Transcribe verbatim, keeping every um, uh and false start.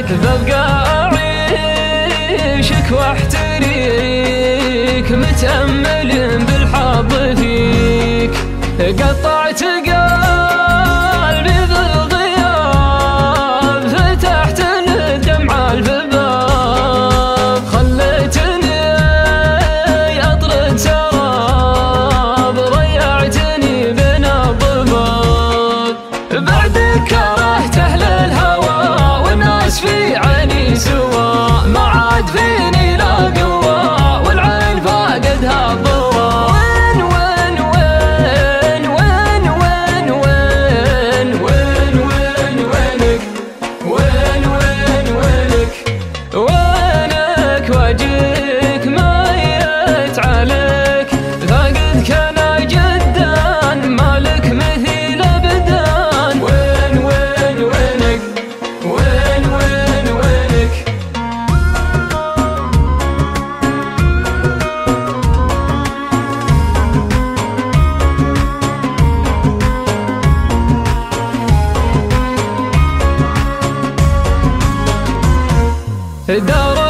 ببقى أعيشك واحتريك متأمل بالحظ فيك. قطعت قلبي بالغياب فتحت الدمع الباب خليتني أطرد سراب ضيعتني بين الضباب. بعدك كرهت أهل الهوى والناس في عيني سوا ما عاد فيني لا قوة والعين فاقدها الضوى. وجهك ميت عليك فقدك انا جدا مالك مثيل ابدان. وين وين وينك وين وين وينك. دار